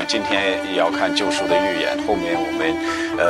今天也要看救赎的预言，后面我们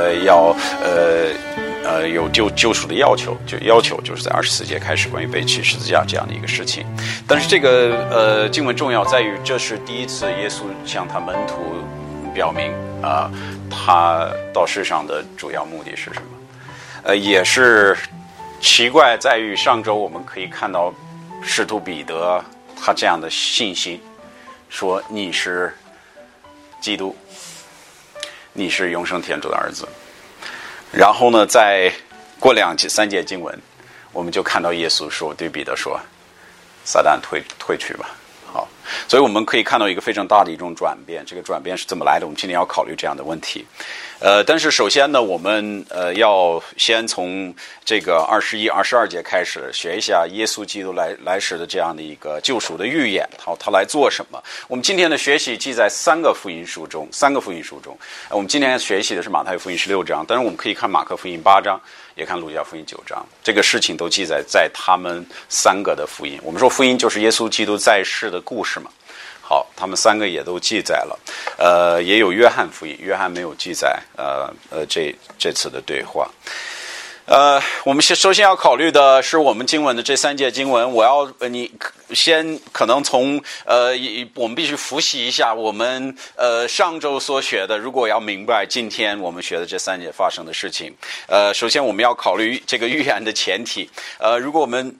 有救赎的要求就是在24节开始关于背起十字架这样的一个事情。但是这个经文重要在于，这是第一次耶稣向他门徒表明他到世上的主要目的是什么。也是奇怪在于，上周我们可以看到使徒彼得他这样的信心，说你是基督，你是永生天主的儿子。然后呢，再过3节经文，我们就看到耶稣说对彼得说，撒旦退去吧。好，所以我们可以看到一个非常大的一种转变。这个转变是怎么来的？我们今天要考虑这样的问题。但是首先呢，我们要先从这个21、22节开始学一下耶稣基督来时的这样的一个救赎的预言。好，他来做什么？我们今天的学习记在三个福音书中。我们今天学习的是马太福音16章，但是我们可以看马可福音8章，也看路加福音9章。这个事情都记载在他们3个的福音。我们说福音就是耶稣基督在世的故事嘛。好，他们3个也都记载了，也有约翰福音，约翰没有记载这次的对话。我们首先要考虑的是我们经文的这3节经文。你先可能从我们必须复习一下我们上周所学的，如果要明白今天我们学的这3节发生的事情。首先我们要考虑这个预言的前提。如果我们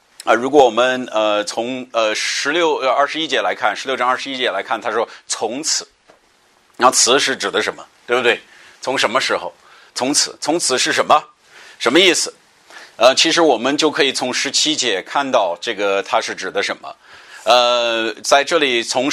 从21节来看，16章21节来看，他说从此，然后此是指的什么，对不对？从什么时候？从此是什么？什么意思？其实我们就可以从17节看到这个它是指的什么。在这里从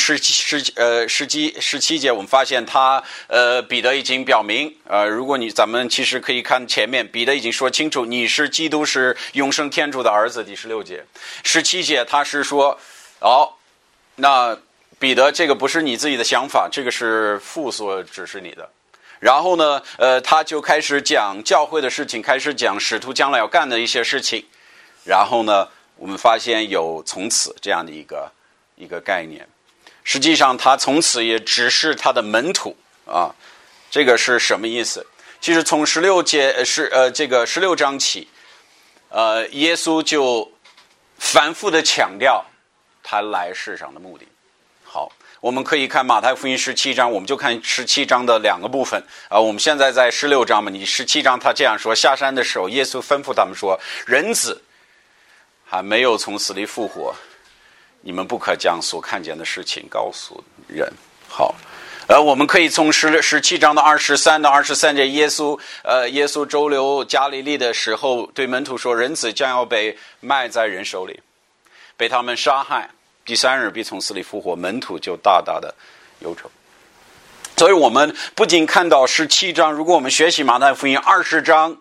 17节我们发现彼得已经表明，咱们其实可以看前面，彼得已经说清楚你是基督，是永生天主的儿子。第16节17节他是说那彼得这个不是你自己的想法，这个是父所指示你的。然后呢他就开始讲教会的事情，开始讲使徒将来要干的一些事情。然后呢我们发现有从此这样的一个概念。实际上他从此也指示他的门徒这个是什么意思？其实从这个16章起，耶稣就反复的强调他来世上的目的。好，我们可以看马太福音17章，我们就看17章的2个部分。我们现在在16章嘛，你17章他这样说，下山的时候耶稣吩咐他们说，人子还没有从死里复活，你们不可将所看见的事情告诉人。好，我们可以从17章的23到23节，耶稣周游加利利的时候对门徒说，人子将要被卖在人手里，被他们杀害，第3日必从死里复活，门徒就大大的忧愁。所以我们不仅看到17章，如果我们学习马太福音20章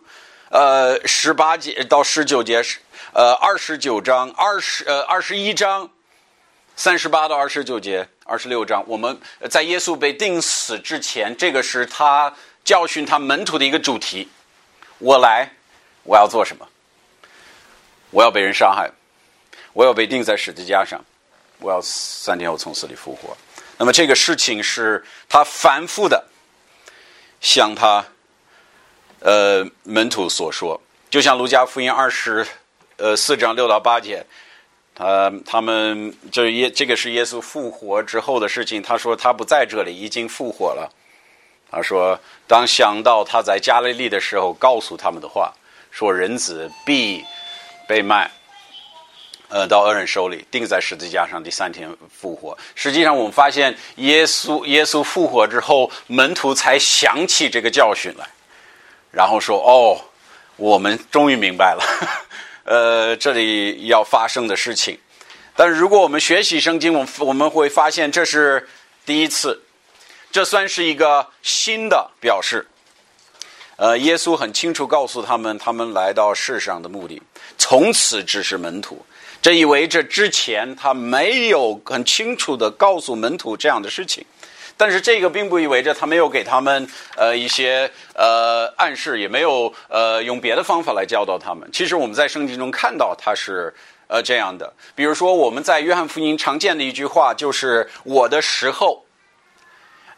18节到19节29章21章38到29节26章，我们在耶稣被钉死之前，这个是他教训他门徒的一个主题。我要做什么？我要被人杀害，我要被钉在十字架上，我要3天后从死里复活。那么这个事情是他反复的向他门徒所说，就像路加福音24章6到8节，他们这个是耶稣复活之后的事情。他说他不在这里，已经复活了。他说当想到他在加利利的时候告诉他们的话，说人子必被卖到恶人手里，钉在十字架上，第3天复活。实际上我们发现耶稣复活之后，门徒才想起这个教训来，然后说我们终于明白了这里要发生的事情。但是如果我们学习圣经，我们会发现这是第一次，这算是一个新的表示。耶稣很清楚告诉他们来到世上的目的，从此指示门徒。这意味着之前他没有很清楚地告诉门徒这样的事情。但是这个并不意味着他没有给他们一些暗示，也没有用别的方法来教导他们。其实我们在圣经中看到他是这样的。比如说我们在约翰福音常见的一句话就是我的时候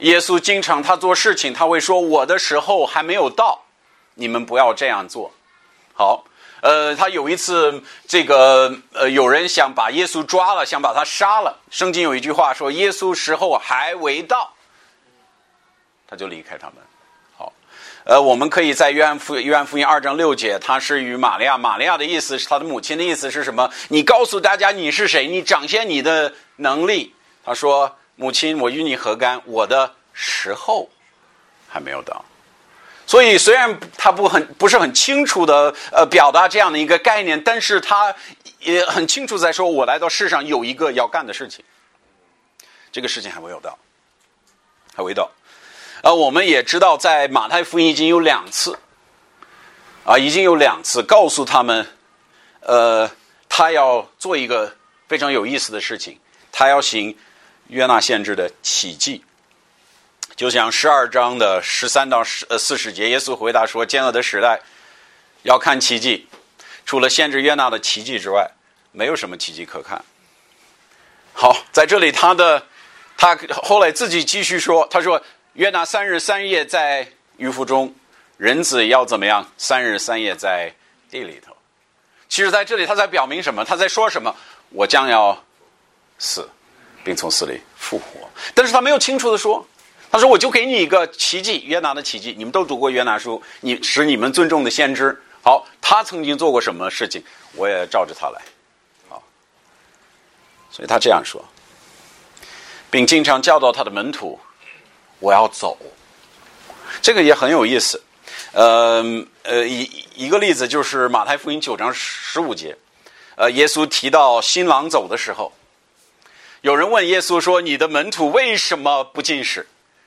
耶稣经常他做事情，他会说我的时候还没有到，你们不要这样做。好，他有一次有人想把耶稣抓了，想把他杀了。圣经有一句话说耶稣时候还未到，他就离开他们。好，我们可以在约翰福音2章6节，他是与玛利亚的意思是他的母亲的意思是什么？你告诉大家你是谁，你展现你的能力。他说母亲，我与你何干？我的时候还没有到。所以虽然他不是很清楚的表达这样的一个概念，但是他也很清楚在说我来到世上有一个要干的事情，这个事情还没有到，还未到。我们也知道在马太福音已经有2次告诉他们他要做一个非常有意思的事情，他要行约拿先知的奇迹。就像12章的13到40节，耶稣回答说，奸恶的时代要看奇迹，除了先知约拿的奇迹之外，没有什么奇迹可看。好，在这里他后来自己继续说，他说约拿3日3夜在鱼腹中，人子要怎么样？3日3夜在地里头。其实在这里他在表明什么？他在说什么？我将要死，并从死里复活。但是他没有清楚的说，他说我就给你一个奇迹，约拿的奇迹，你们都读过约拿书，是你们尊重的先知。好，他曾经做过什么事情，我也照着他来。好，所以他这样说，并经常教导他的门徒，我要走。这个也很有意思。一个例子就是马太福音9章15节，耶稣提到新郎走的时候，有人问耶稣说，你的门徒为什么不进食？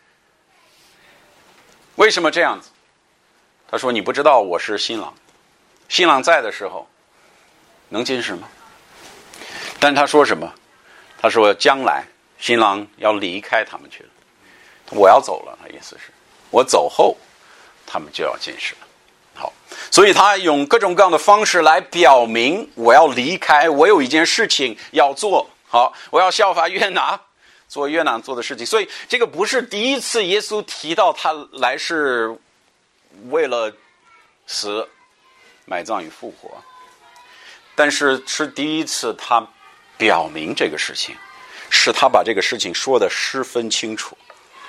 为什么这样子？他说，你不知道我是新郎，新郎在的时候能进食吗？但他说什么？他说将来新郎要离开他们去了，我要走了，他意思是我走后他们就要进食了。好，所以他用各种各样的方式来表明我要离开，我有一件事情要做。好，我要效法约拿，做约拿做的事情。所以这个不是第一次耶稣提到他来是为了死、埋葬与复活，但是是第一次他表明这个事情，是他把这个事情说得十分清楚。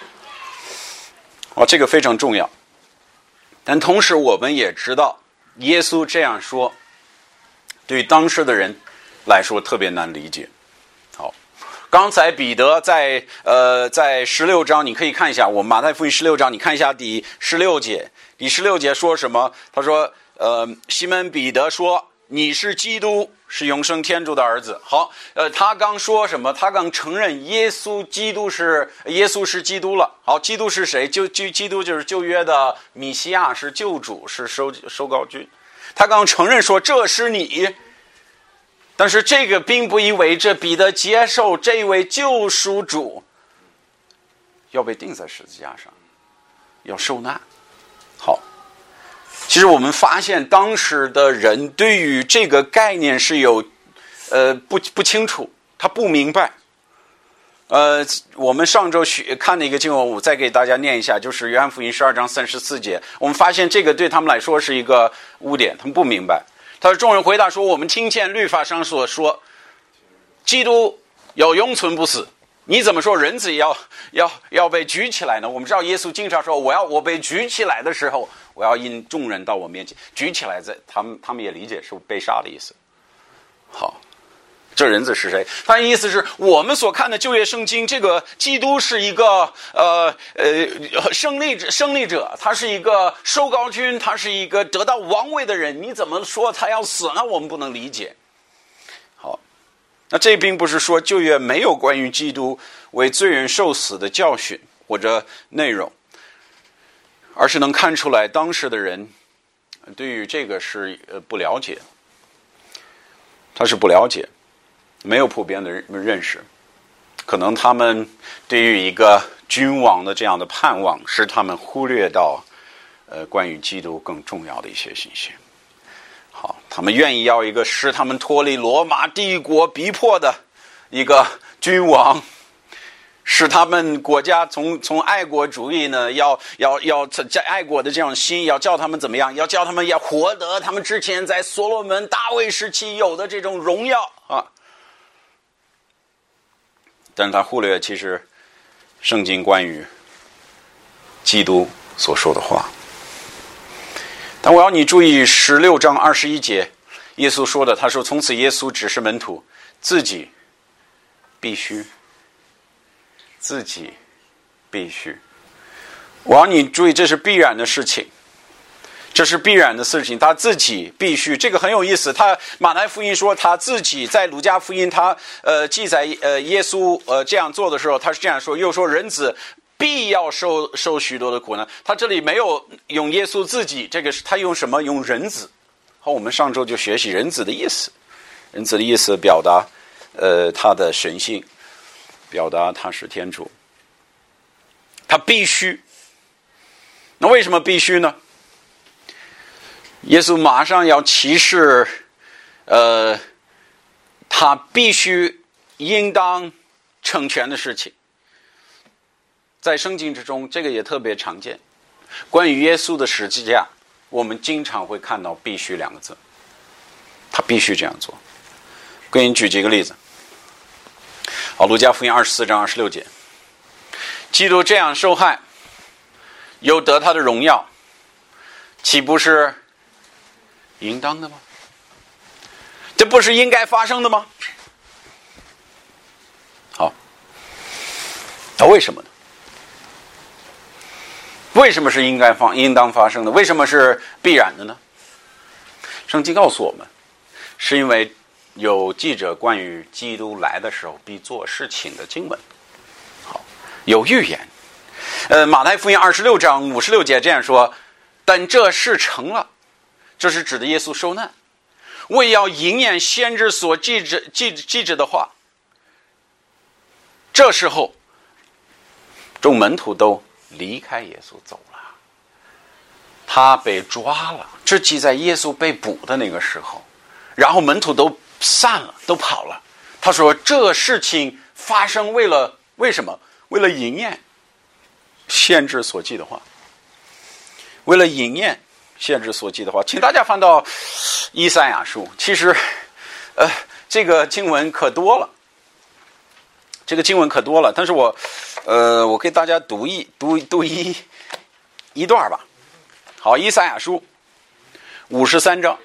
这个非常重要。但同时我们也知道，耶稣这样说对于当时的人来说特别难理解。好，刚才彼得在16章，你可以看一下，我们马太福音16章，你看一下第16节。第16节说什么？他说西门彼得说，你是基督，是永生天主的儿子。好，他刚说什么？他刚承认耶稣是基督了。好，基督是谁？基督就是旧约的弥西亚，是救主，是受膏君。他刚承认说这是你，但是这个并不意味着彼得接受这位救赎主要被钉在十字架上，要受难。好，其实我们发现当时的人对于这个概念是有不清楚，他不明白。我们上周看的一个经文，我再给大家念一下，就是约翰福音12章34节。我们发现这个对他们来说是一个污点，他们不明白。他说，众人回答说，我们听见律法上所说基督要永存不死，你怎么说人子要被举起来呢？我们知道耶稣经常说，我被举起来的时候，我要引众人到我面前。举起来，他们也理解是被杀的意思。好，这人子是谁？他的意思是我们所看的旧约圣经，这个基督是一个胜利者，他是一个受膏君，他是一个得到王位的人，你怎么说他要死呢？我们不能理解。好，那这并不是说旧约没有关于基督为罪人受死的教训或者内容，而是能看出来当时的人对于这个是不了解，他是不了解，没有普遍的认识。可能他们对于一个君王的这样的盼望，使他们忽略到关于基督更重要的一些信息。好，他们愿意要一个使他们脱离罗马帝国逼迫的一个君王， 使他们国家从爱国主义呢，要在爱国的这种心，要叫他们怎么样？要叫他们要获得他们之前在所罗门、大卫时期有的这种荣耀啊。但是他忽略其实圣经关于基督所说的话。但我要你注意16章21节，耶稣说的，他说从此耶稣指示门徒自己必须。我要你注意，这是必然的事情，这是必然的事情，他自己必须，这个很有意思。他马太福音说他自己，在路加福音他记载耶稣这样做的时候，他是这样说，又说人子必要受许多的苦难。他这里没有用耶稣自己，这个是他用什么？用人子。好，我们上周就学习人子的意思，人子的意思表达他的神性，表达他是天主，他必须。那为什么必须呢？耶稣马上要启示他必须应当成全的事情。在圣经之中，这个也特别常见。关于耶稣的十字架，我们经常会看到必须两个字，他必须这样做。给你举几个例子。好，路加福音24章26节，基督这样受害，又得他的荣耀，岂不是应当的吗？这不是应该发生的吗？好，那为什么呢？为什么是应当发生的？为什么是必然的呢？圣经告诉我们，是因为有记着关于基督来的时候必做事情的经文。好，有预言。马太福音26章56节这样说，但这事成了，这是指的耶稣受难，为要应验先知所记着的话。这时候众门徒都离开耶稣走了，他被抓了，这记在耶稣被捕的那个时候，然后门徒都散了，都跑了。他说这事情发生为什么？为了应验先知所记的话，为了应验先知所记的话。请大家翻到以赛亚书。其实这个经文可多了，但是我给大家读一段吧。好，以赛亚书53章。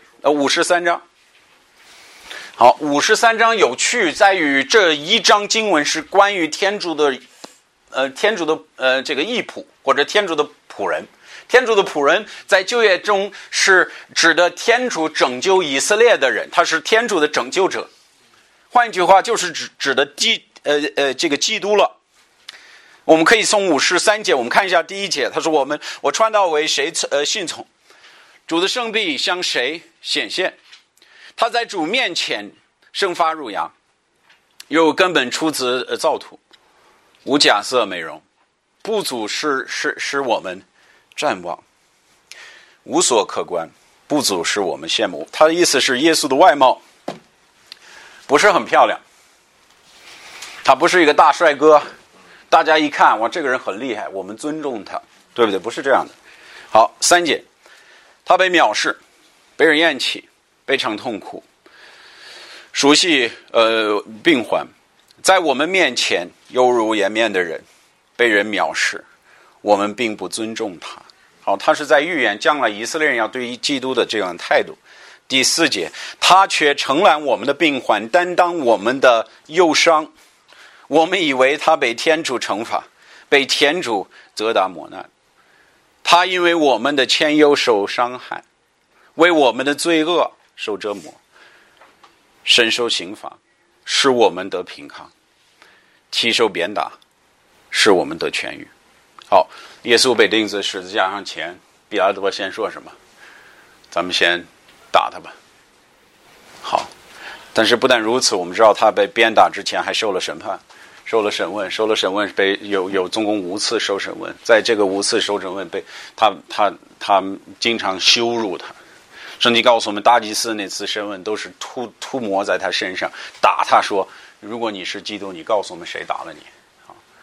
好，53章有趣在于这一章经文是关于天主的这个义仆，或者天主的仆人。天主的仆人在旧约中是指的天主拯救以色列的人，他是天主的拯救者。换一句话，就是指的这个基督了。我们可以从53节，我们看一下第一节，他说我传道为谁信从，主的圣臂向谁显现，他在主面前生发乳芽，又根本出自造土，无假色美容，不足使我们瞻望，无所可观，不足使我们羡慕。他的意思是耶稣的外貌不是很漂亮，他不是一个大帅哥，大家一看哇，这个人很厉害，我们尊重他，对不对？不是这样的。好，3节，他被藐视，被人厌弃，非常痛苦，熟悉病患，在我们面前犹如颜面的人，被人藐视，我们并不尊重他。好，他是在预言将来以色列人要对于基督的这样态度。第4节，他却承揽我们的病患，担当我们的忧伤，我们以为他被天主惩罚，被天主责打磨难。他因为我们的愆忧受伤害，为我们的罪恶受折磨，身受刑罚，使我们得平康，体受鞭打，使我们得痊愈。好，耶稣被钉在十字架上前，比拉多先说什么？咱们先打他吧。好，但是不但如此，我们知道他被鞭打之前还受了审判，受了审问，被有总共5次受审问。在这个5次受审问，被他经常羞辱他。圣经告诉我们，大祭司那次审问都是涂抹在他身上，打他说：如果你是基督，你告诉我们谁打了你。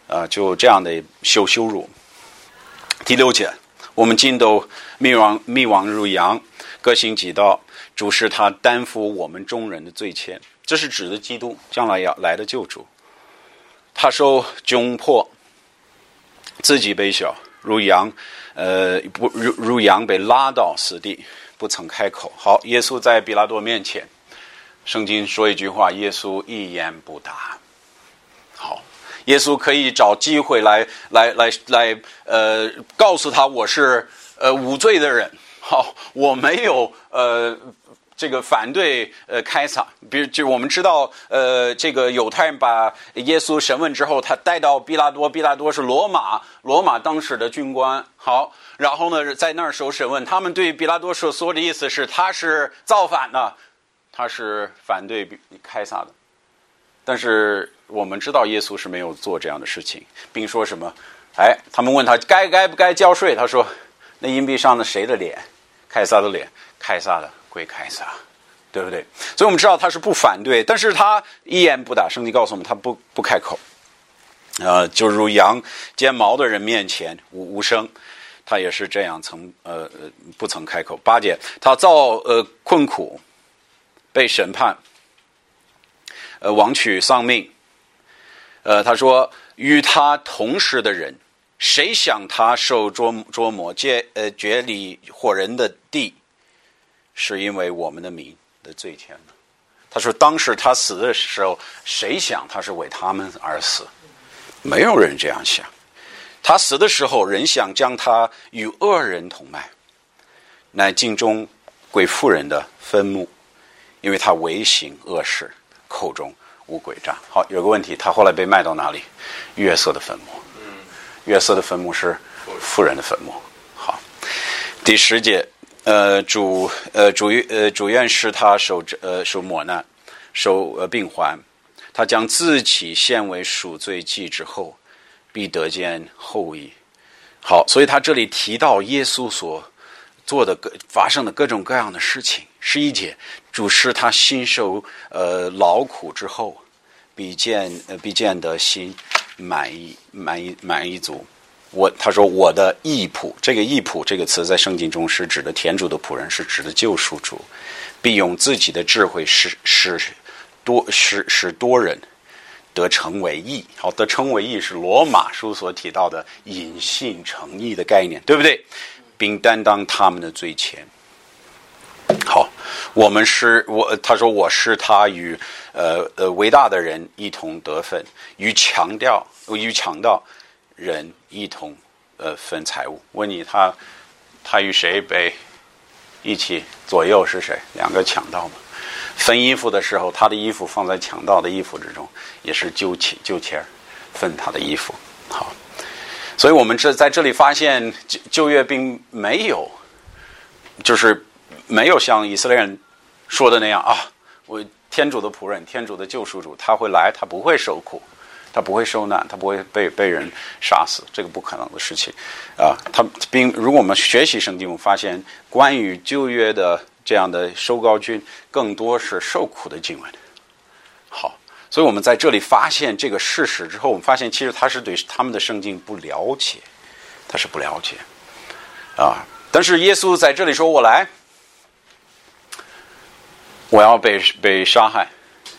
就这样的羞辱。第6节，我们尽都迷惘如羊，各行己道，主使他担负我们众人的罪愆。这是指的基督将来要来的救主。他受窘迫，自己被小，如羊被拉到死地，不曾开口。好，耶稣在比拉多面前，圣经说一句话，耶稣一言不答。好，耶稣可以找机会来告诉他我是无罪的人。好，我没有这个反对开撒。比如就我们知道这个犹太人把耶稣审问之后，他带到比拉多，比拉多是罗马当时的军官。好，然后呢在那儿受审问，他们对比拉多说的意思是他是造反的，他是反对开撒的。但是我们知道耶稣是没有做这样的事情，并说什么他们问他该不该交税，他说那硬币上的谁的脸？凯撒的脸，凯撒的归凯撒，对不对？所以我们知道他是不反对，但是他一言不答。圣经告诉我们他不开口，就如羊剪毛的人面前无声，他也是这样不曾开口。8节，他遭困苦，被审判，枉取丧命。他说与他同时的人，谁想他受捉摸掘里活人的地，是因为我们的名的罪愆呢？他说当时他死的时候，谁想他是为他们而死？没有人这样想。他死的时候，人想将他与恶人同埋，乃尽中归妇人的坟墓，因为他违行恶事，口中无诡诈。好，有个问题，他后来被卖到哪里？约瑟的坟墓。约瑟的坟墓是妇人的坟墓。好，第10节，主愿使他受磨难，受病患，他将自己献为赎罪祭之后，必得见后裔。好，所以他这里提到耶稣所做的发生的各种各样的事情。11节，主使他心受劳苦之后，必见得心满意足。他说我的义仆，这个义仆这个词在圣经中是指的天主的仆人，是指的救赎主，必用自己的智慧使多人得成为义。好，得成为义是罗马书所提到的因信成义的概念，对不对？并担当他们的罪愆。好，他说我是他与伟大的人一同得分，与强盗人一同分财物。问你，他与谁被一起左右是谁？两个强盗嘛。分衣服的时候，他的衣服放在强盗的衣服之中，也是揪钱分他的衣服。好，所以我们在这里发现旧约并没有，就是没有像以色列人说的那样啊，我天主的仆人，天主的救赎主，他会来，他不会受苦，他不会受难，他不会被人杀死，这个不可能的事情啊。如果我们学习圣经，我们发现关于旧约的这样的受膏君，更多是受苦的经文。好，所以我们在这里发现这个事实之后，我们发现其实他是对他们的圣经不了解，他是不了解啊。但是耶稣在这里说：“我来，我要被杀害，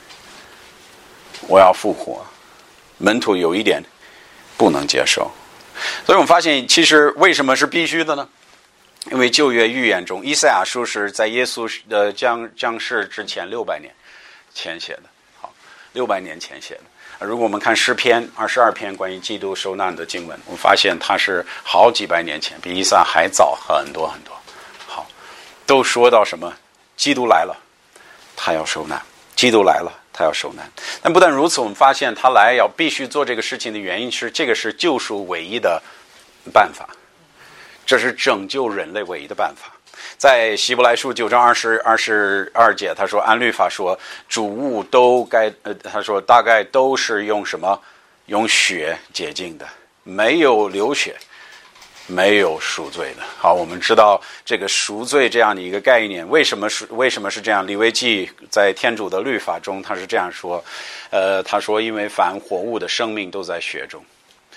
我要复活。”门徒有一点不能接受，所以我们发现其实为什么是必须的呢？因为旧约预言中，以赛亚书是在耶稣的降世之前600年前写的。好，600年前写的。如果我们看诗篇22篇关于基督受难的经文，我们发现它是好几百年前，比以赛亚还早很多很多。好，都说到什么？基督来了，他要受难；基督来了，他要受难。但不但如此，我们发现他来要必须做这个事情的原因是，这个是救赎唯一的办法，这是拯救人类唯一的办法。在希伯来书9章22节，他说按律法说主物都该他说大概都是用什么？用血洁净的，没有流血，没有赎罪的。好，我们知道这个赎罪这样的一个概念，为什么是这样？利未记在天主的律法中他是这样说，他说因为凡活物的生命都在血中，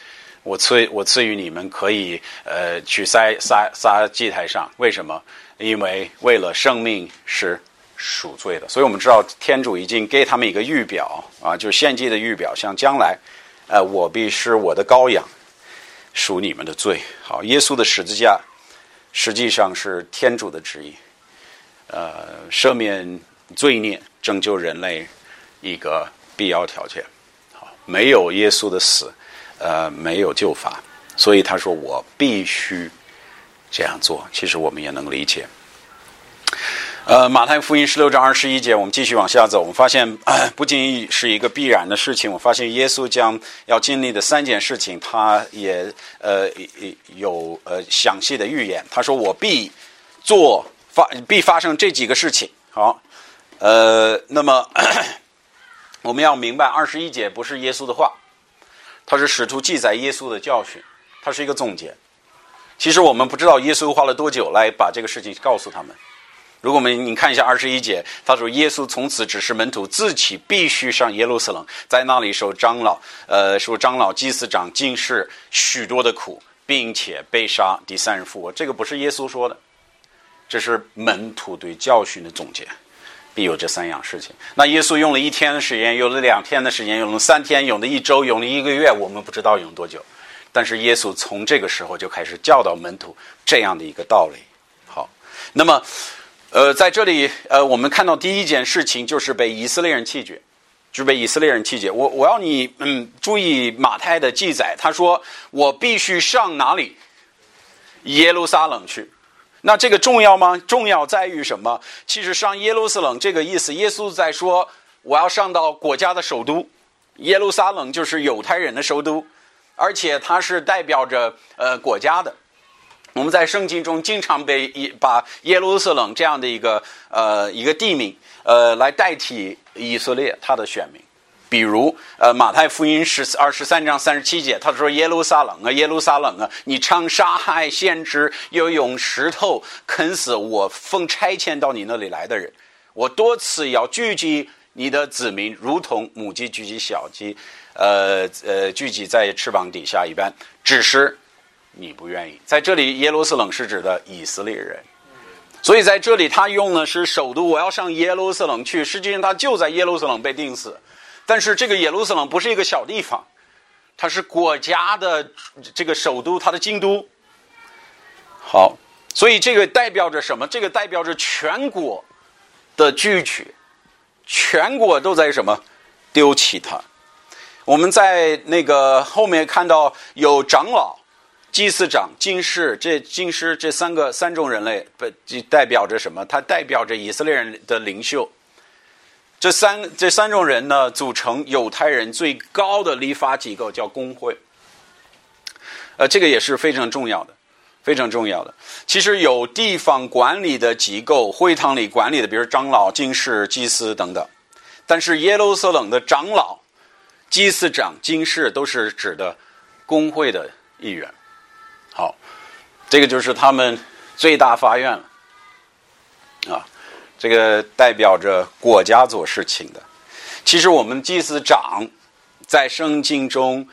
我赐予你们可以去撒祭台上，为什么？因为为了生命是赎罪的。所以我们知道天主已经给他们一个预表啊，就是献祭的预表，像将来我必是我的羔羊，赎你们的罪。好，耶稣的十字架实际上是天主的旨意，赦免罪孽，拯救人类一个必要条件。好，没有耶稣的死，没有救法，所以他说我必须这样做。其实我们也能理解。马太福音16章21节，我们继续往下走，我们发现不仅是一个必然的事情，我发现耶稣将要经历的3件事情，他也有详细的预言。他说我必发生这几个事情。好，那么我们要明白21节不是耶稣的话，它是使徒记载耶稣的教训，它是一个总结。其实我们不知道耶稣花了多久来把这个事情告诉他们。如果你看一下21节，他说耶稣从此指示门徒自己必须上耶路撒冷，在那里受长老、祭司长、经士许多的苦，并且被杀，第3日复活。这个不是耶稣说的，这是门徒对教训的总结，必有这3样事情。那耶稣用了1天的时间，用了2天的时间，用了3天，用了1周，用了1个月，我们不知道用多久。但是耶稣从这个时候就开始教导门徒这样的一个道理。好，那么在这里我们看到第一件事情就是被以色列人弃绝，我要你注意马太的记载，他说我必须上哪里？耶路撒冷去。那这个重要吗？重要在于什么？其实上耶路撒冷这个意思，耶稣在说我要上到国家的首都，耶路撒冷就是犹太人的首都，而且它是代表着国家的。我们在圣经中经常把耶路撒冷这样的一个地名来代替以色列他的选民。比如马太福音23章37节，他说耶路撒冷啊，耶路撒冷啊，你常杀害先知，又用石头啃死我奉差遣到你那里来的人，我多次要聚集你的子民，如同母鸡聚集小鸡聚集在翅膀底下一般，只是你不愿意。在这里耶路撒冷是指的以色列人，所以在这里他用的是首都，我要上耶路撒冷去，实际上他就在耶路撒冷被钉死。但是这个耶路撒冷不是一个小地方，它是国家的这个首都，它的京都。好，所以这个代表着什么？这个代表着全国的聚集，全国都在什么？丢弃它。我们在那个后面看到有长老、祭司长、经士，这三种人类代表着什么？它代表着以色列人的领袖。这三种人呢，组成犹太人最高的立法机构，叫公会。这个也是非常重要的，非常重要的。其实有地方管理的机构，会堂里管理的，比如长老、经士、祭司等等。但是耶路撒冷的长老、祭司长、经士都是指的公会的一员。好，这个就是他们最大法院了啊。这个代表着国家做事情的。其实我们祭司长在圣经中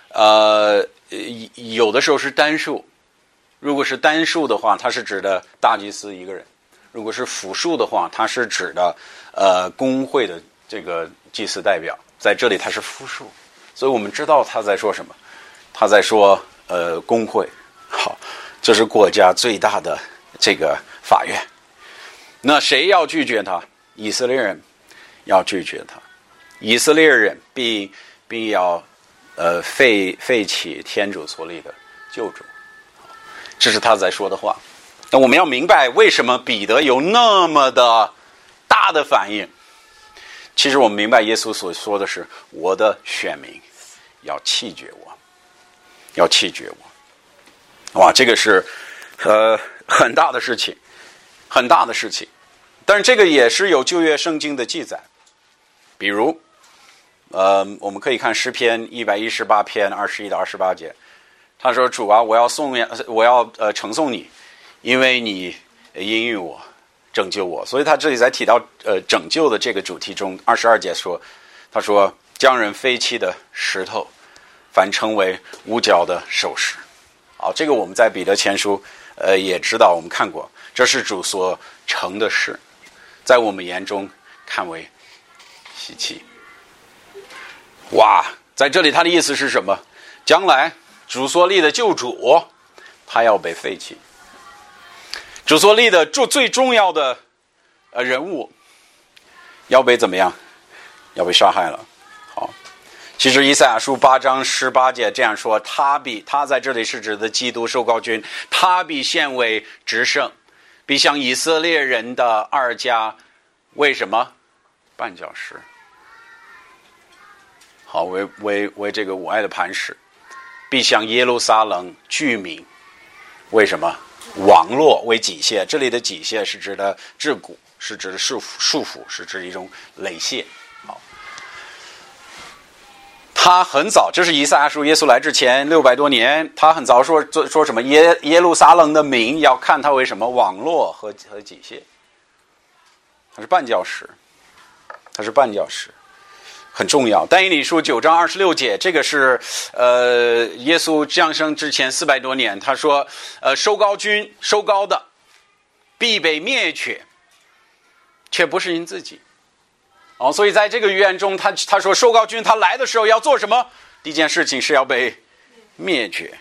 有的时候是单数，如果是单数的话，它是指的大祭司一个人；如果是复数的话，它是指的公会的这个祭司代表。在这里它是复数，所以我们知道他在说什么，他在说公会。好，这是国家最大的这个法院。那谁要拒绝他？以色列人要拒绝他，以色列人必要废弃天主所立的救主。这是他在说的话。那我们要明白为什么彼得有那么的大的反应。其实我们明白耶稣所说的是，我的选民要弃绝我，要弃绝我。哇，这个是很大的事情，很大的事情。但是这个也是有旧约圣经的记载，比如我们可以看诗篇118篇21到28节，他说主啊，我要称颂你，因为你应允我，拯救我。所以他这里在提到拯救的这个主题中，22节说，他说将人废弃的石头反成为无脚的手石。好，这个我们在彼得前书也知道，我们看过，这是主所成的事，在我们眼中看为稀奇。哇，在这里他的意思是什么？将来主所立的救主，他要被废弃。主所立的最重要的人物要被怎么样？要被杀害了。好，其实以赛亚书8章18节这样说，他在这里是指的基督受膏君，他必现为执胜，必像以色列人的二家，为什么？绊脚石。好，为这个我爱的磐石，必向耶路撒冷居民，为什么？网络为己械，这里的己械是指的桎梏，是指的束缚，是指一种累械。好，他很早，这是以赛亚书耶稣来之前600多年，他很早说什么耶路撒冷的民要看他为什么网络和己械，他是绊脚石，很重要。但以理书9章26节，这个是耶稣降生之前400多年，他说收膏的必被灭绝，却不是因自己。所以在这个预言中，他说收膏君他来的时候要做什么？第一件事情是要被灭绝，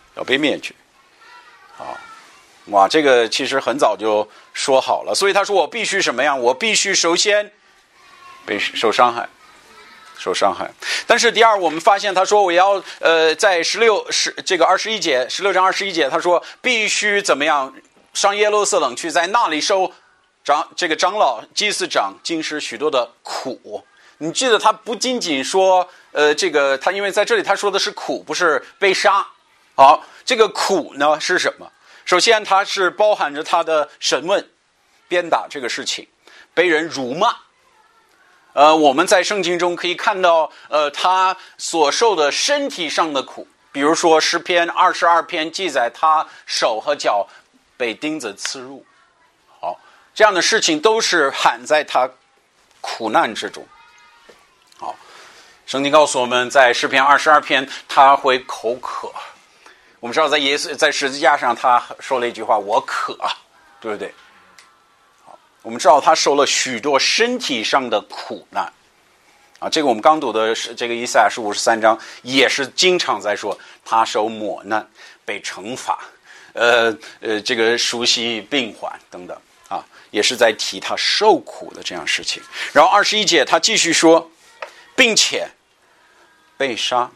哇，这个其实很早就说好了。所以他说我必须什么样？我必须首先被受伤害。但是第二，我们发现他说我要在21节16章21节，他说必须怎么样？上耶路撒冷去，在那里受这个长老、祭司长、经师许多的苦。你记得他不仅仅说他因为在这里他说的是苦，不是被杀。好，这个苦呢是什么？首先它是包含着他的审问、鞭打这个事情，被人辱骂。我们在圣经中可以看到他所受的身体上的苦，比如说诗篇22篇记载他手和脚被钉子刺入。好，这样的事情都是含在他苦难之中。好，圣经告诉我们在诗篇22篇他会口渴。我们知道在耶稣在十字架上他说了一句话，我渴，对不对？我们知道他受了许多身体上的苦难这个我们刚读的这个以赛亚书53章也是经常在说他受磨难，被惩罚，这个熟悉病患等等也是在提他受苦的这样事情。然后21节他继续说，并且被杀。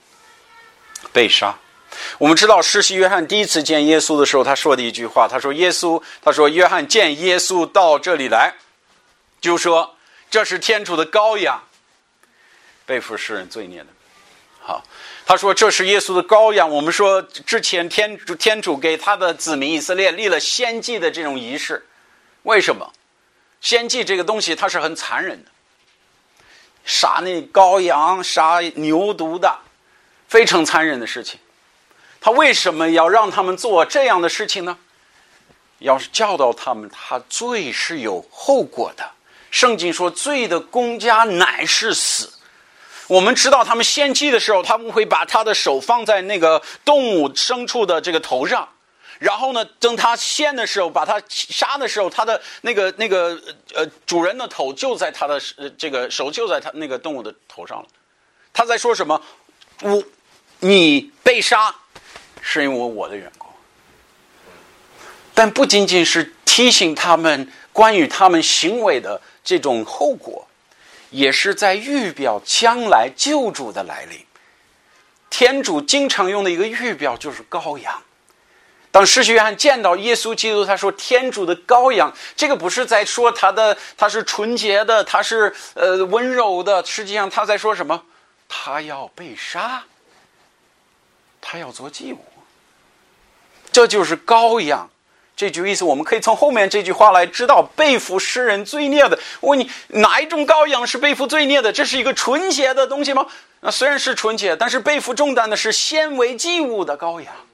我们知道施洗约翰第一次见耶稣的时候，他说的一句话，他说约翰见耶稣到这里来，就说这是天主的羔羊，背负世人罪孽的。好，他说这是耶稣的羔羊。我们说之前天主给他的子民以色列立了献祭的这种仪式，为什么？献祭这个东西它是很残忍的，杀那羔羊、杀牛犊的，非常残忍的事情。他为什么要让他们做这样的事情呢？要是教导他们，他罪是有后果的。圣经说罪的工价乃是死。我们知道他们献祭的时候，他们会把他的手放在那个动物牲畜的这个头上，然后呢，等他献的时候，把他杀的时候，他的那个主人的头就在他的这个手就在他那个动物的头上了。他在说什么？你被杀是因为我的缘故。但不仅仅是提醒他们关于他们行为的这种后果，也是在预表将来救主的来临。天主经常用的一个预表就是羔羊。当施洗约翰见到耶稣基督，他说天主的羔羊，这个不是在说他是纯洁的，他是温柔的，实际上他在说什么？他要被杀，他要做祭物。这就是羔羊这句意思，我们可以从后面这句话来知道背负世人罪孽的。我问你，哪一种羔羊是背负罪孽的？这是一个纯洁的东西吗？那虽然是纯洁，但是背负重担的是献为祭物的羔羊。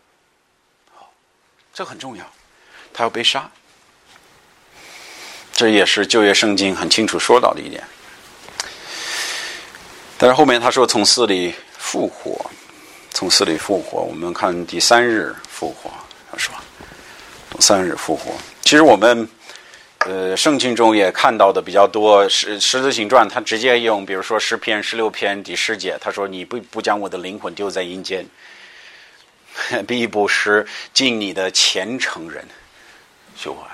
这很重要，他要被杀。这也是旧约圣经很清楚说到的一点。但是后面他说从死里复活， 从死里复活。我们看第3日复活，是吧？从3日复活。其实我们圣经中也看到的比较多，十字行传他直接用，比如说诗篇16篇第10节，他说：“你不将我的灵魂丢在阴间，必不使尽你的虔诚人救还。”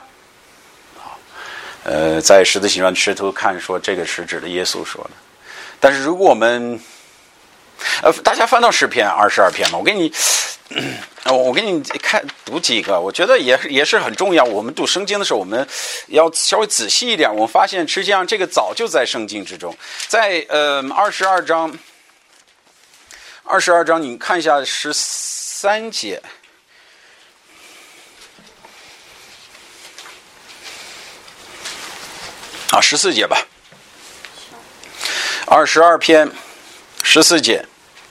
在十字行传试图看说这个是指的耶稣说的，但是如果我们大家翻到诗篇22篇嘛，我给你读几个，我觉得也是很重要。我们读圣经的时候，我们要稍微仔细一点。我们发现实际上这个早就在圣经之中，在22章，你看一下13节。14节吧，22篇14节。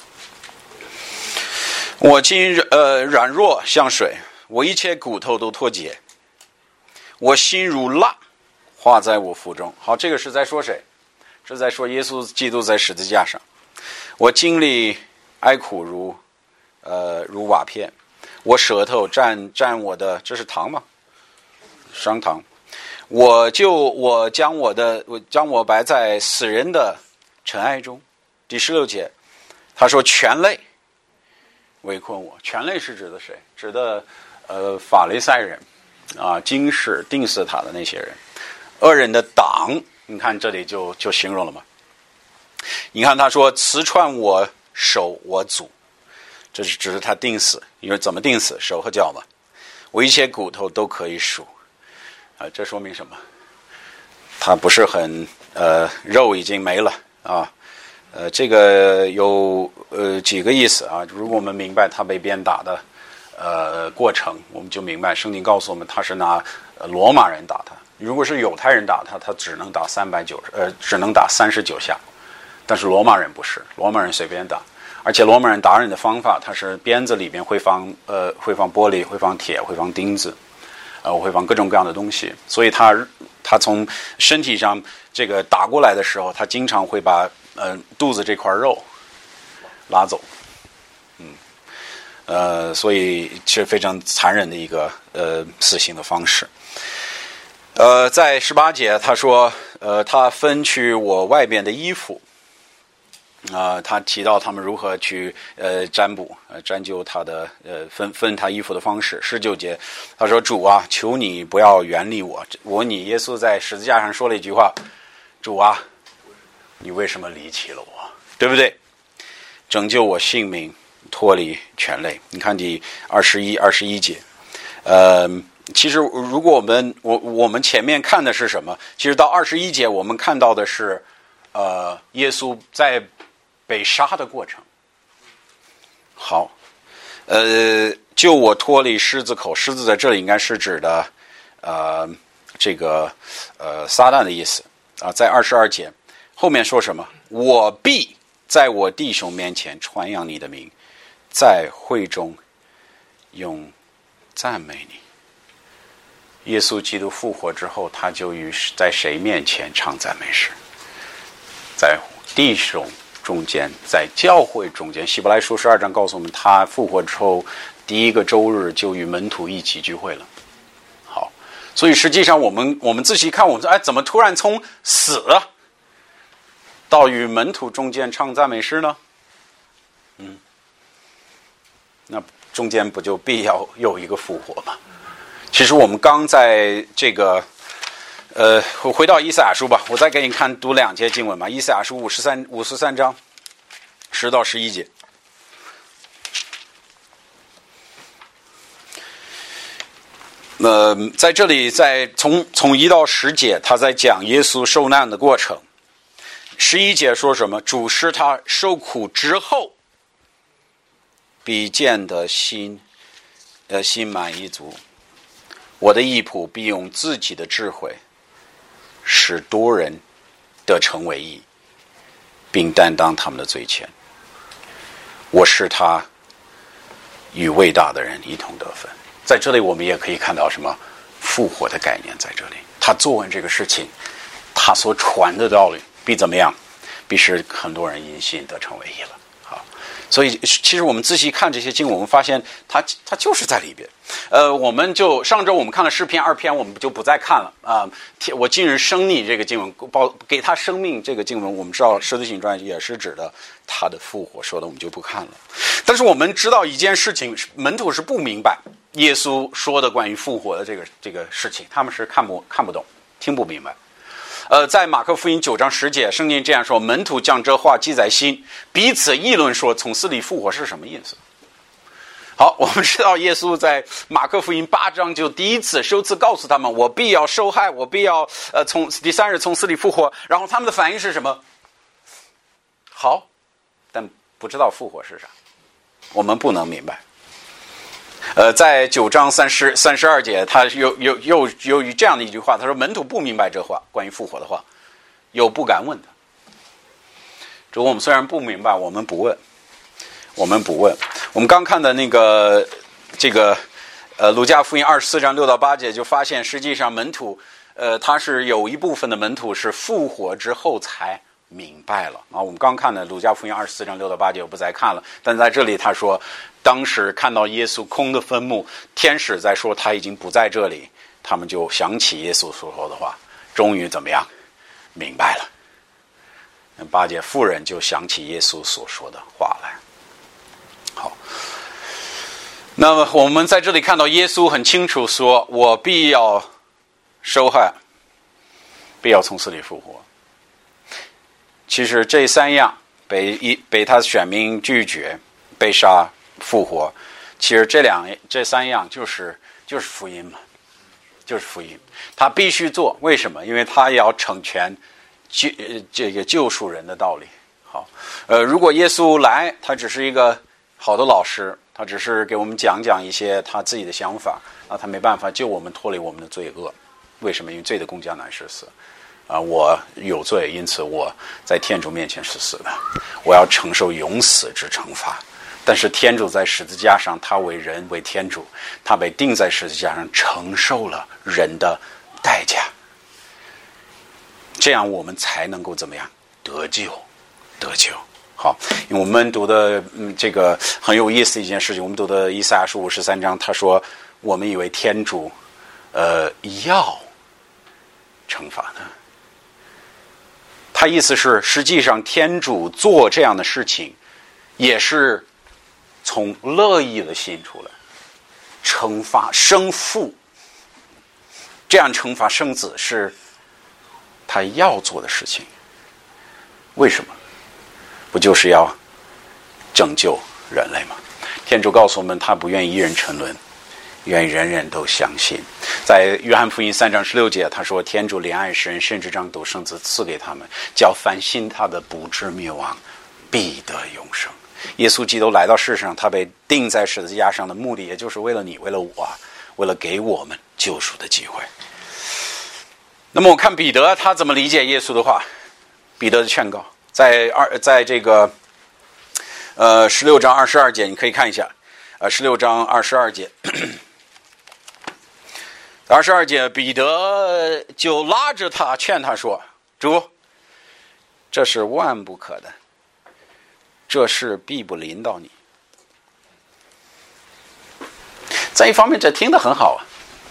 我今软弱像水，我一切骨头都脱节，我心如蜡，化在我腹中。好，这个是在说谁？是在说耶稣基督在十字架上。我经历哀苦如瓦片，我舌头蘸我的，这是糖吗？伤糖。我将我摆在死人的尘埃中。第16节，他说全类围困我。全类是指的谁？指的法利赛人啊，经世定死他的那些人，恶人的党。你看这里就形容了嘛。你看他说刺穿我手我足，这是指的他定死。因为怎么定死？手和脚嘛。我一切骨头都可以数。这说明什么？他不是很肉已经没了啊。这个有几个意思啊。如果我们明白他被鞭打的过程，我们就明白圣经告诉我们他是拿罗马人打他。如果是犹太人打他，他只能打39下。但是罗马人不是，罗马人随便打。而且罗马人打人的方法，他是鞭子里面会放玻璃，会放铁，会放钉子。我会放各种各样的东西，所以他从身体上这个打过来的时候，他经常会把肚子这块肉拉走，所以是非常残忍的一个死刑的方式。在18节他说他分去我外边的衣服。他提到他们如何去占卜占究他的分他衣服的方式。19节他说：“主啊，求你不要远离我。耶稣在十字架上说了一句话：主啊，你为什么离弃了我？对不对？拯救我性命，脱离权类。”你看第21节。其实如果我们前面看的是什么？其实到21节我们看到的是耶稣在被杀的过程。好，救我脱离狮子口。狮子在这里应该是指的这个撒旦的意思啊。在22节后面说什么？我必在我弟兄面前传扬你的名，在会中用赞美你。耶稣基督复活之后，他就在谁面前唱赞美诗？在弟兄中间，在教会中间。希伯来书12章告诉我们，他复活之后第一个周日就与门徒一起聚会了。好，所以实际上我们仔细看，我们说怎么突然从死到与门徒中间唱赞美诗呢？那中间不就必要有一个复活吗？其实我们刚在这个回到以赛亚书吧，我再给你读2节经文吧。以赛亚书53章10到11节。在这里，从1到10节，他在讲耶稣受难的过程。11节说什么？主使他受苦之后，必见得心满意足。我的义仆必用自己的智慧，使多人得成为义，并担当他们的罪愆。我使他与伟大的人一同得分。在这里我们也可以看到什么复活的概念。在这里他做完这个事情，他所传的道理必怎么样？必使很多人因信得成为义了。好， 所以其实我们仔细看这些经文，我们发现它就是在里边。我们就上周我们看了诗篇2篇，我们就不再看了啊。我今日生你这个经文，给他生命这个经文，我们知道使徒行传也是指的他的复活，说的我们就不看了。但是我们知道一件事情，门徒是不明白耶稣说的关于复活的这个事情，他们是看不懂，听不明白。在马可福音9章10节，圣经这样说：门徒将这话记在心，彼此议论说，从死里复活是什么意思？好，我们知道耶稣在马可福音8章就首次告诉他们，我必要受害，我必要从第3日从死里复活。然后他们的反应是什么？好，但不知道复活是啥，我们不能明白。在9章32节，他又有这样的一句话，他说门徒不明白这话，关于复活的话，又不敢问他。主，我们虽然不明白，我们不问。我们刚看的路加福音24章6到8节，就发现实际上门徒，他是有一部分的门徒是复活之后才明白了啊。我们刚看的路加福音24章6到8节我不再看了，但在这里他说，当时看到耶稣空的坟墓，天使在说他已经不在这里，他们就想起耶稣所说的话，终于怎么样明白了。8节妇人就想起耶稣所说的话来。好，那么我们在这里看到耶稣很清楚说，我必要受害，必要从死里复活。其实这3样被他选民拒绝，被杀，复活，其实这3样就是福音嘛，就是福音。他必须做，为什么？因为他要成全这个救赎人的道理。好，如果耶稣来，他只是一个好的老师，他只是给我们讲一些他自己的想法，他没办法救我们脱离我们的罪恶。为什么？因为罪的工价乃是死。我有罪，因此我在天主面前是死的，我要承受永死之惩罚。但是天主在十字架上，他为人为天主，他被钉在十字架上，承受了人的代价，这样我们才能够怎么样得救。好，因为我们读的这个很有意思的一件事情，我们读的以赛亚书53章，他说我们以为天主要惩罚呢，他意思是实际上天主做这样的事情也是从乐意的心出来，惩罚生父，这样惩罚生子是他要做的事情。为什么？不就是要拯救人类吗？天主告诉我们，他不愿意一人沉沦，愿意人人都相信。在约翰福音3章16节，他说，天主怜爱世人，甚至将独生子赐给他们，叫凡信他的不至灭亡，必得永生。耶稣基督来到世上，他被钉在十字架上的目的，也就是为了你，为了我，为了给我们救赎的机会。那么我看彼得他怎么理解耶稣的话。彼得的劝告在这个16章22节，你可以看一下16章22节22节，彼得就拉着他劝他说，主，这是万不可的，这事必不临到你。在一方面这听得很好啊，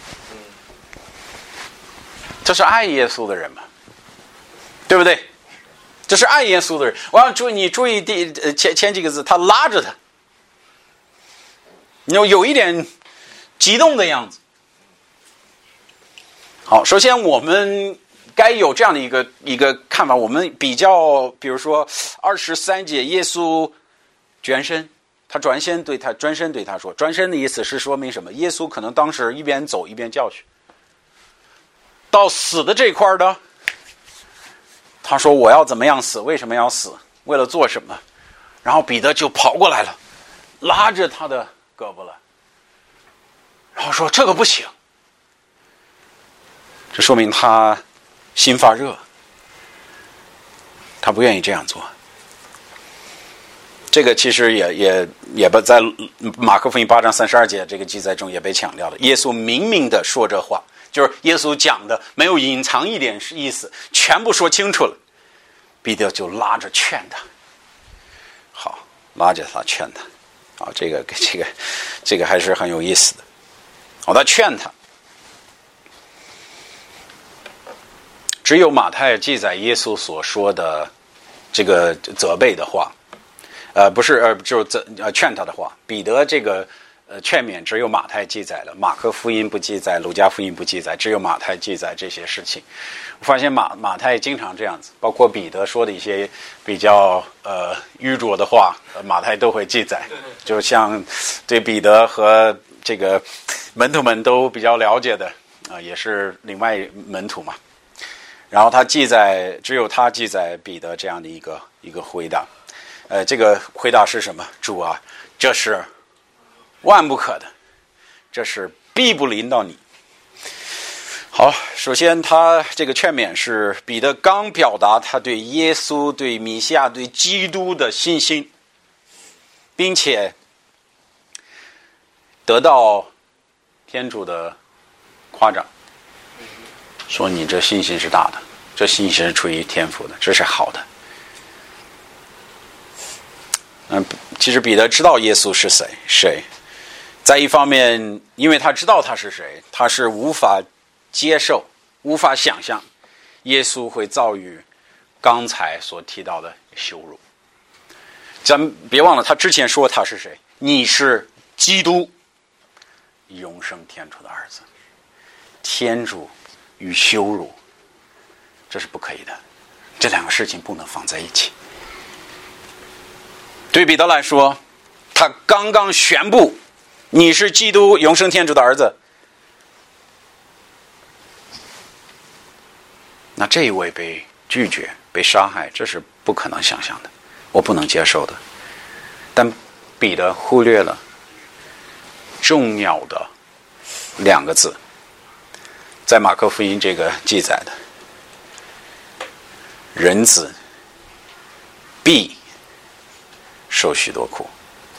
这是爱耶稣的人嘛，对不对？这是爱耶稣的人。我要你注意前几个字，他拉着他，有一点激动的样子。好，首先我们该有这样的一个看法，我们比较，比如说23节，耶稣转身，他转身对他说，转身的意思是说明什么？耶稣可能当时一边走一边教训。到死的这块的，他说我要怎么样死？为什么要死？为了做什么？然后彼得就跑过来了，拉着他的胳膊了，然后说这个不行。这说明他心发热，他不愿意这样做。这个其实也不在马可福音8章32节这个记载中也被强调了。耶稣明明的说这话，就是耶稣讲的，没有隐藏一点意思，全部说清楚了。彼得就拉着劝他。好， 拉着他劝他。这个还是很有意思的。他劝他。只有马太记载耶稣所说的这个责备的话，就是劝他的话。彼得这个劝勉只有马太记载了，马可福音不记载，路加福音不记载，只有马太记载这些事情。我发现马太经常这样子，包括彼得说的一些比较愚拙的话，马太都会记载。就像对彼得和这个门徒们都比较了解的也是另外门徒嘛。然后只有他记载彼得这样的一个回答。这个回答是什么？主啊，这是万不可的，这是必不临到你。好，首先他这个劝勉是彼得刚表达他对耶稣、对弥赛亚、对基督的信心，并且得到天主的夸奖，说你这信心是大的，这信心是出于天赋的，这是好的。其实彼得知道耶稣是谁，在一方面，因为他知道他是谁，他是无法接受、无法想象耶稣会遭遇刚才所提到的羞辱。咱们别忘了，他之前说他是谁？你是基督，永生天主的儿子。天主与羞辱，这是不可以的，这两个事情不能放在一起。对彼得来说，他刚刚宣布你是基督永生天主的儿子，那这一位被拒绝、被杀害，这是不可能想象的，我不能接受的。但彼得忽略了重要的两个字，在马可福音这个记载的，人子必受许多苦，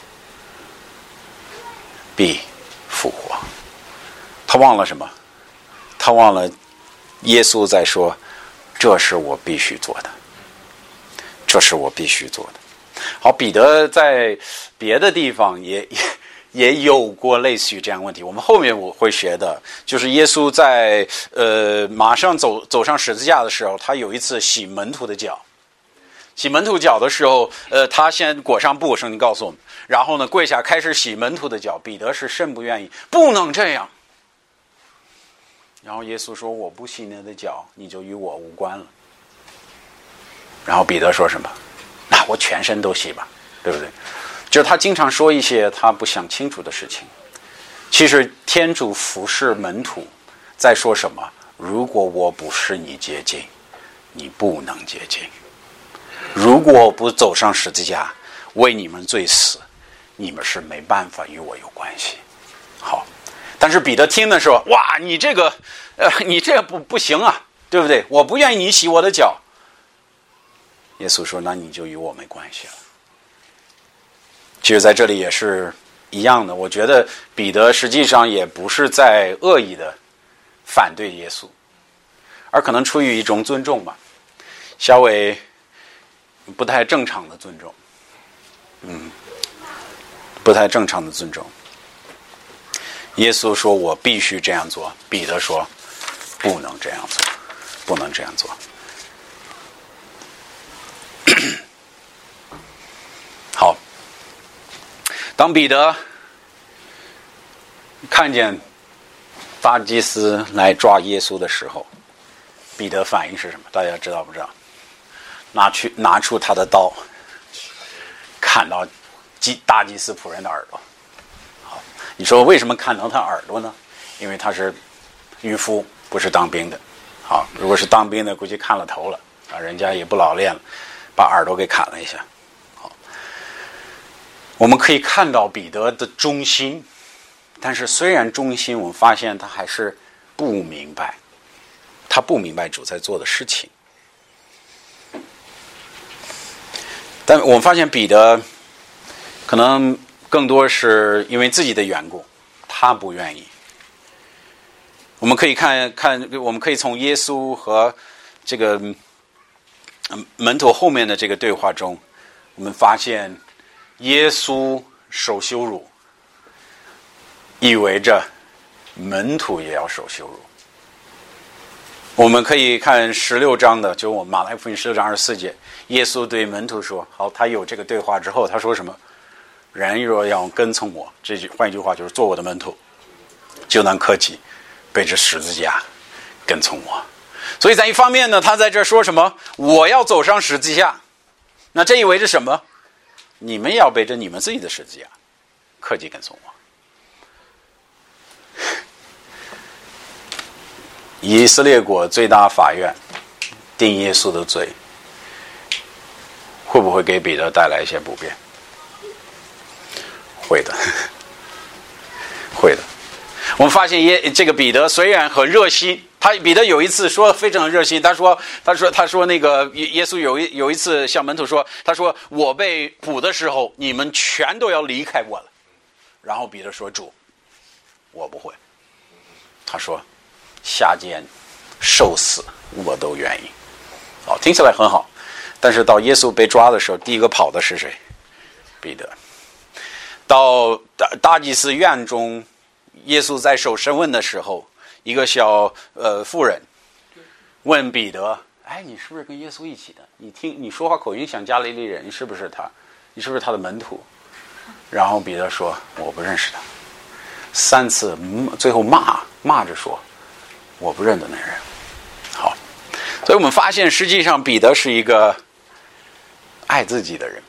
必复活。他忘了什么？他忘了耶稣在说，这是我必须做的，这是我必须做的。好，彼得在别的地方也有过类似于这样的问题。我们后面我会学的，就是耶稣在马上走上十字架的时候，他有一次洗门徒的脚。洗门徒脚的时候，他先裹上布，圣经告诉我们，然后呢跪下开始洗门徒的脚。彼得是甚不愿意，不能这样。然后耶稣说：“我不洗你的脚，你就与我无关了。”然后彼得说什么？那我全身都洗吧，对不对？就是他经常说一些他不想清楚的事情。其实天主服侍门徒在说什么？如果我不使你洁净，你不能洁净。如果我不走上十字架为你们罪死，你们是没办法与我有关系。好，但是彼得听的时候，哇，你这个不行啊，对不对？我不愿意你洗我的脚。耶稣说：“那你就与我没关系了。”其实在这里也是一样的，我觉得彼得实际上也不是在恶意的反对耶稣，而可能出于一种尊重吧，稍微不太正常的尊重，不太正常的尊重。耶稣说：“我必须这样做。”彼得说：“不能这样做，不能这样做。”好，当彼得看见法基斯来抓耶稣的时候，彼得反应是什么？大家知道不知道？拿出他的刀，砍到大祭司仆人的耳朵。好，你说为什么砍到他耳朵呢？因为他是渔夫，不是当兵的。好，如果是当兵的，估计砍了头了啊，人家也不老练了，把耳朵给砍了一下。好，我们可以看到彼得的忠心，但是虽然忠心，我们发现他还是不明白，他不明白主在做的事情。但我们发现彼得可能更多是因为自己的缘故，他不愿意。我们可以我们可以从耶稣和这个门徒后面的这个对话中，我们发现耶稣受羞辱，意味着门徒也要受羞辱。我们可以看16章的，就我们马太福音16章24节，耶稣对门徒说，好，他有这个对话之后，他说什么？人若要跟从我，换一句话就是做我的门徒，就能克己，背着十字架跟从我。所以在一方面呢，他在这说什么？我要走上十字架，那这意味着什么？你们要背着你们自己的十字架，克己跟从我。以色列国最大法院定耶稣的罪，会不会给彼得带来一些不便？会的，会的。我们发现这个彼得虽然很热心，彼得有一次说非常热心，他说那个耶稣有一次向门徒说，他说我被捕的时候，你们全都要离开我了。然后彼得说，主，我不会。他说下监受死我都愿意。听起来很好，但是到耶稣被抓的时候，第一个跑的是谁？彼得。到大祭司院中，耶稣在受审问的时候，一个小妇人问彼得，你是不是跟耶稣一起的？你说话口音像加利利人，你是不是他？你是不是他的门徒？然后彼得说，我不认识他。3次，最后骂着说，我不认得那人。好，所以我们发现实际上彼得是一个爱自己的人。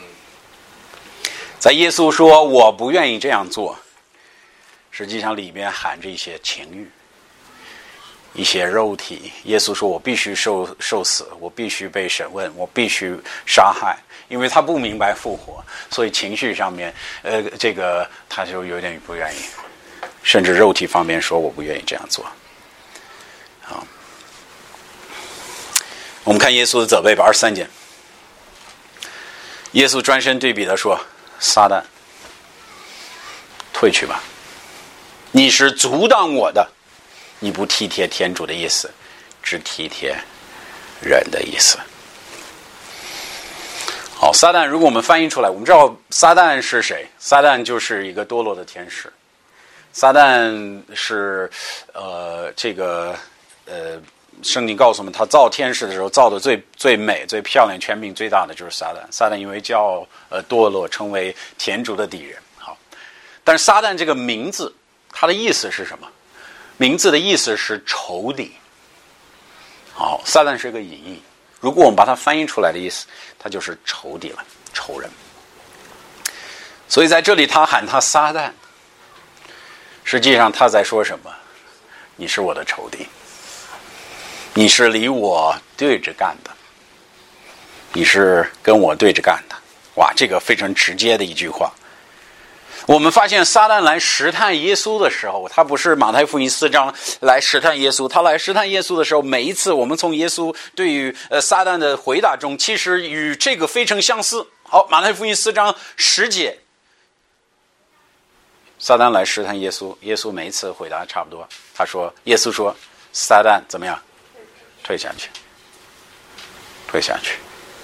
在耶稣说我不愿意这样做，实际上里面含着一些情欲，一些肉体。耶稣说我必须受死，我必须被审问，我必须杀害，因为他不明白复活，所以情绪上面这个他就有点不愿意，甚至肉体方面说我不愿意这样做。好，我们看耶稣的责备吧，23节，耶稣转身对彼得说，撒旦，退去吧，你是阻挡我的，你不体贴天主的意思，只体贴人的意思。好，撒旦如果我们翻译出来，我们知道撒旦是谁？撒旦就是一个堕落的天使。撒旦是圣经告诉我们，他造天使的时候造的最美、最漂亮、权柄最大的就是撒旦。撒旦因为堕落，成为天主的敌人。好，但是撒旦这个名字，它的意思是什么？名字的意思是仇敌。好，撒旦是一个隐义，如果我们把它翻译出来的意思，它就是仇敌了，仇人。所以在这里他喊他撒旦，实际上他在说什么？你是我的仇敌，你是离我对着干的，你是跟我对着干的。哇，这个非常直接的一句话。我们发现撒旦来试探耶稣的时候，他不是马太福音4章来试探耶稣，他来试探耶稣的时候，每一次我们从耶稣对于撒旦的回答中，其实与这个非常相似。好，马太福音4章10节，撒旦来试探耶稣，耶稣每一次回答差不多。耶稣说，撒旦怎么样？退下去，退下去。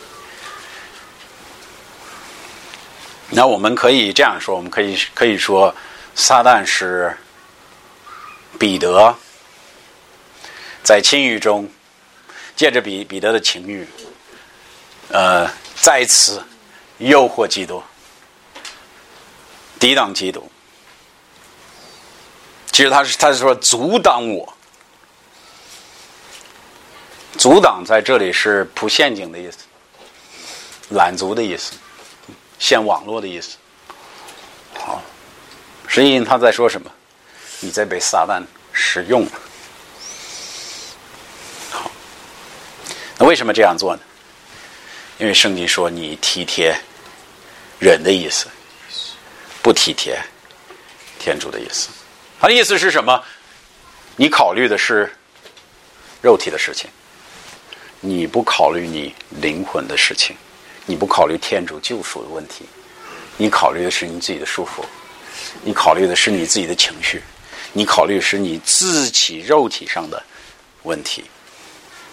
那我们可以这样说，我们可以说，撒旦是彼得在情欲中，借着彼得的情欲，再次诱惑基督，抵挡基督。其实他是说阻挡我，阻挡在这里是铺陷阱的意思，拦阻的意思，陷网络的意思。好，实际上他在说什么？你在被撒旦使用了。好，那为什么这样做呢？因为圣经说你体贴人的意思，不体贴天主的意思。他的意思是什么？你考虑的是肉体的事情，你不考虑你灵魂的事情，你不考虑天主救赎的问题，你考虑的是你自己的束缚，你考虑的是你自己的情绪，你考虑的是你自己肉体上的问题。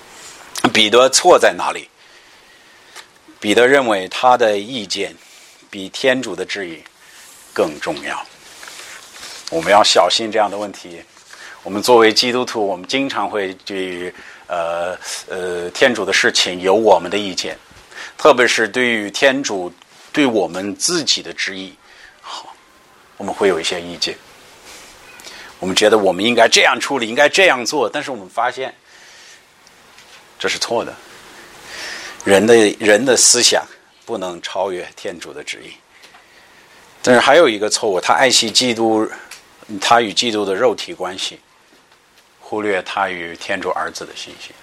彼得错在哪里？彼得认为他的意见比天主的旨意更重要。我们要小心这样的问题。我们作为基督徒，我们经常会对于天主的事情有我们的意见，特别是对于天主对我们自己的旨意，我们会有一些意见。我们觉得我们应该这样处理，应该这样做，但是我们发现这是错的。人的思想不能超越天主的旨意。但是还有一个错误，他爱惜基督，他与基督的肉体关系，忽略他与天主儿子的信息。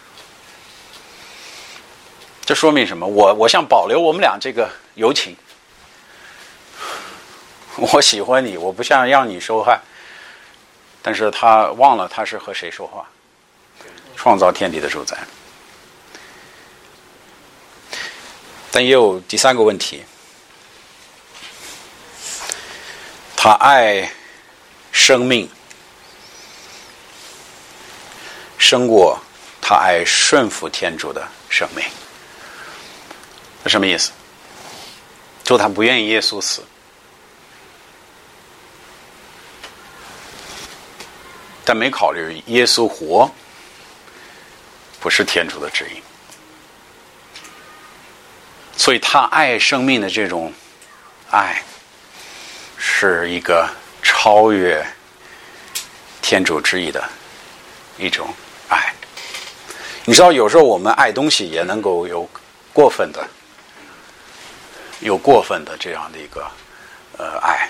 这说明什么？我想保留我们俩这个友情，我喜欢你，我不想让你受害。但是他忘了他是和谁说话，创造天地的主宰。但也有第三个问题，他爱生命胜过他爱顺服天主的生命。这什么意思？就他不愿意耶稣死，但没考虑耶稣活不是天主的旨意，所以他爱生命的这种爱是一个超越天主旨意的一种爱。你知道有时候我们爱东西也能够有过分的这样的一个爱。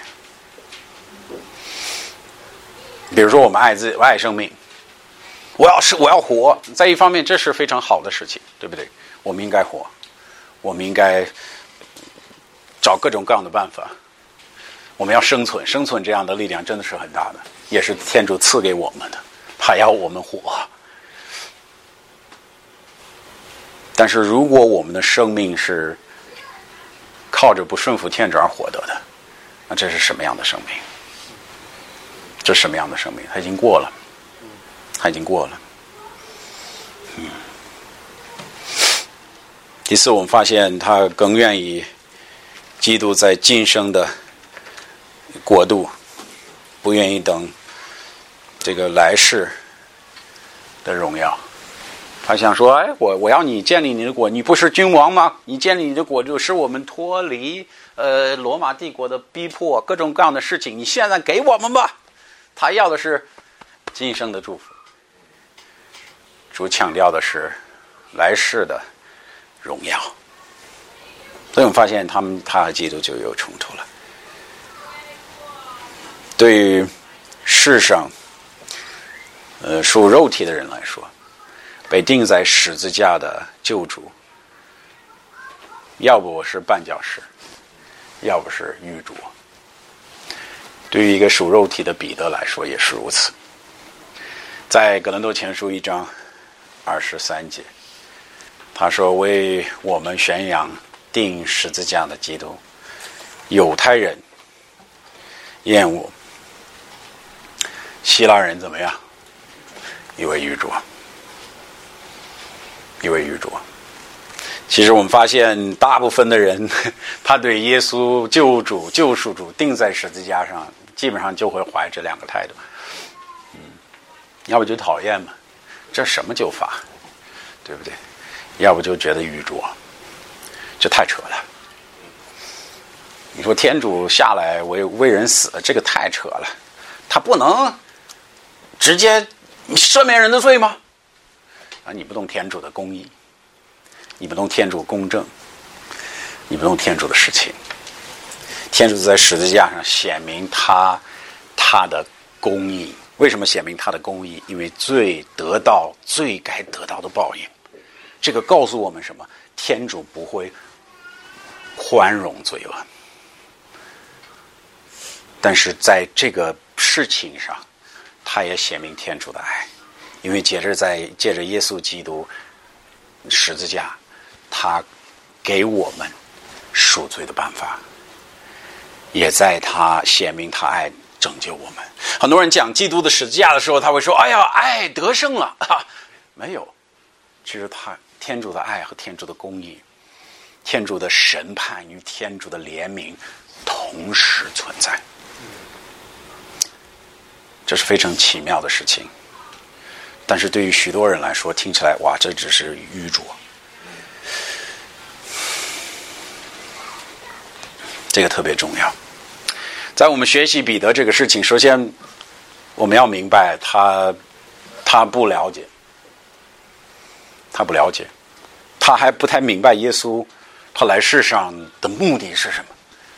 比如说我们爱生命，我要活，在一方面这是非常好的事情，对不对？我们应该活，我们应该找各种各样的办法，我们要生存这样的力量真的是很大的，也是天主赐给我们的，他要我们活。但是如果我们的生命是靠着不顺服天主而获得的，那这是什么样的生命？这是什么样的生命？他已经过了。第四，我们发现他更愿意基督在今生的国度，不愿意等这个来世的荣耀。他想说，我要你建立你的国，你不是君王吗？你建立你的国，就使我们脱离罗马帝国的逼迫，各种各样的事情，你现在给我们吧。他要的是今生的祝福，主强调的是来世的荣耀。所以我们发现他和基督就有冲突了。对于世上属肉体的人来说，被钉在十字架的救主，要不是绊脚石，要不是愚拙。对于一个属肉体的彼得来说也是如此。在哥林多前书1章23节，他说，为我们宣扬钉十字架的基督，犹太人厌恶，希腊人怎么样？以为愚拙。其实我们发现大部分的人，他对耶稣救赎主钉在十字架上，基本上就会怀这两个态度。要不就讨厌嘛，这什么救法，对不对？要不就觉得愚拙，这太扯了。你说天主下来为人死，这个太扯了，他不能直接赦免人的罪吗？你不懂天主的公义，你不懂天主公正，你不懂天主的事情。天主在十字架上显明他的公义。为什么显明他的公义？因为罪得到最该得到的报应。这个告诉我们什么？天主不会宽容罪恶，但是在这个事情上，他也显明天主的爱。因为借着耶稣基督十字架，他给我们赎罪的办法，也在他显明他爱拯救我们。很多人讲基督的十字架的时候，他会说，哎呀，爱得胜了。没有，其实天主的爱和天主的公义天主的审判与天主的怜悯同时存在，这是非常奇妙的事情。但是对于许多人来说，听起来哇，这只是愚拙。这个特别重要。在我们学习彼得这个事情，首先我们要明白他不了解，他还不太明白耶稣他来世上的目的是什么。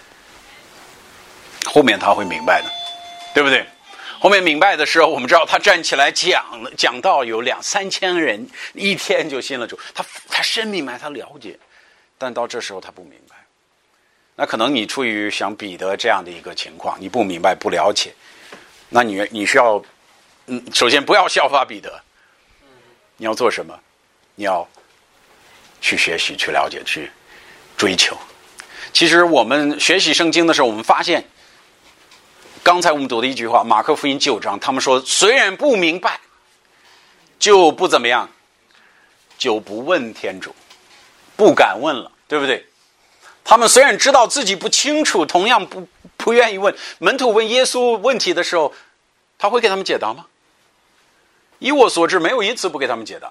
后面他会明白的，对不对？后面明白的时候，我们知道他站起来讲到有2-3千人一天就信了主，他深明白，他了解，但到这时候他不明白。那可能你出于像彼得这样的一个情况，你不明白不了解，那你需要首先不要效法彼得，你要做什么？你要去学习，去了解，去追求。其实我们学习圣经的时候，我们发现刚才我们读的一句话，马可福音9章，他们说虽然不明白就不怎么样，就不问天主，不敢问了，对不对？他们虽然知道自己不清楚，同样不愿意问。门徒问耶稣问题的时候，他会给他们解答吗？以我所知，没有一次不给他们解答。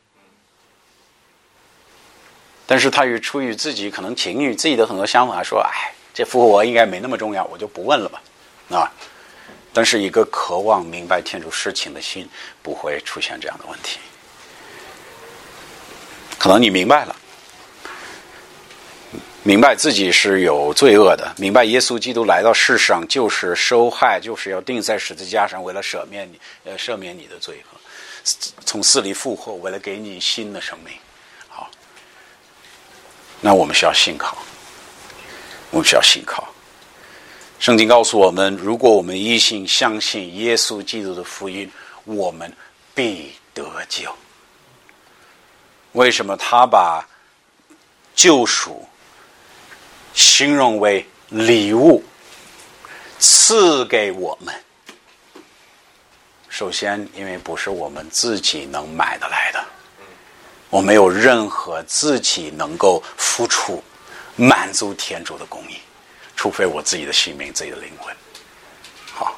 但是他出于自己可能情欲自己的很多想法，说这复活应该没那么重要，我就不问了吧。但是一个渴望明白天主事情的心不会出现这样的问题。可能你明白了，明白自己是有罪恶的，明白耶稣基督来到世上就是受害，就是要钉在十字架上，为了赦免你的罪恶，从死里复活，为了给你新的生命。好，那我们需要信靠，圣经告诉我们，如果我们一心相信耶稣基督的福音，我们必得救。为什么他把救赎形容为礼物赐给我们？首先，因为不是我们自己能买得来的，我没有任何自己能够付出满足天主的公义，除非我自己的性命，自己的灵魂。好，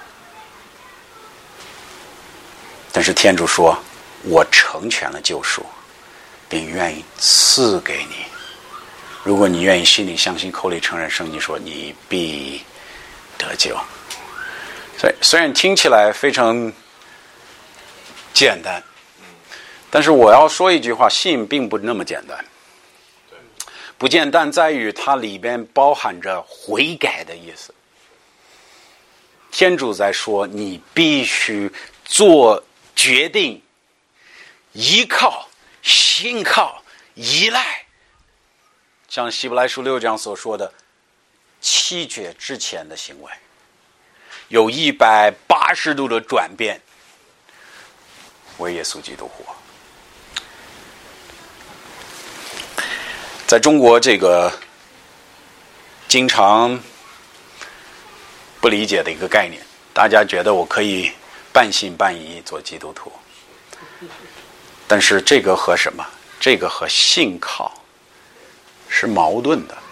但是天主说，我成全了救赎，并愿意赐给你。如果你愿意心里相信，口里承认，圣经说你必得救。所以虽然听起来非常简单，但是我要说一句话，信并不那么简单。不简单在于它里边包含着悔改的意思。天主在说，你必须做决定，依靠、信靠、依赖，像希伯来书6章所说的弃绝之前的行为，有180度的转变，为耶稣基督活。在中国这个经常不理解的一个概念，大家觉得我可以半信半疑做基督徒，但是这个和什么？这个和信靠是矛盾的。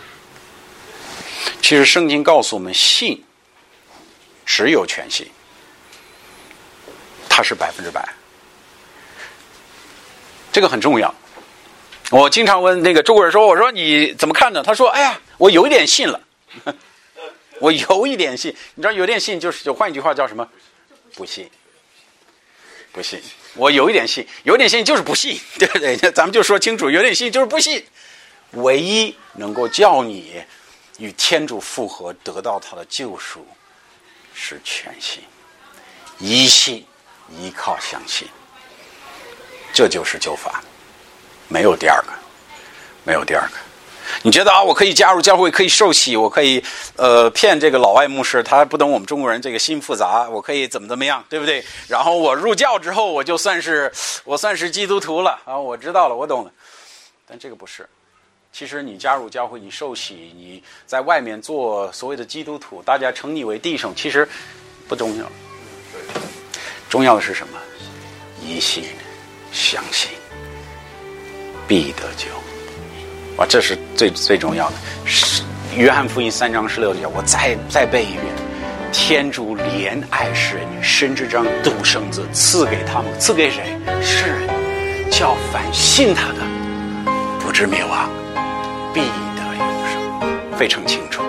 其实圣经告诉我们，信只有全信，它是100%，这个很重要。我经常问那个中国人说，我说你怎么看呢？他说，哎呀，我有一点信了。我有一点信，你知道有点信就换一句话叫什么？不信。我有一点信，有点信就是不信，对不对？咱们就说清楚，有点信就是不信。唯一能够叫你与天主复合，得到他的救赎，是全信，依信，依靠，相信，这就是救法。没有第二个。你觉得我可以加入教会，可以受洗，我可以骗这个老外牧师，他不懂我们中国人这个心复杂，我可以怎么样，对不对？然后我入教之后，我算是基督徒了啊，我知道了，我懂了。但这个不是。其实你加入教会，你受洗，你在外面做所谓的基督徒，大家称你为弟兄，其实不重要。重要的是什么？依信，相信，必得救。 哇，这是最重要的。约翰福音3章16节，我再背一遍：天主怜爱世人，深知将独生子赐给他们，赐给谁？世人，叫凡信他的，不至灭亡，必得永生。非常清楚。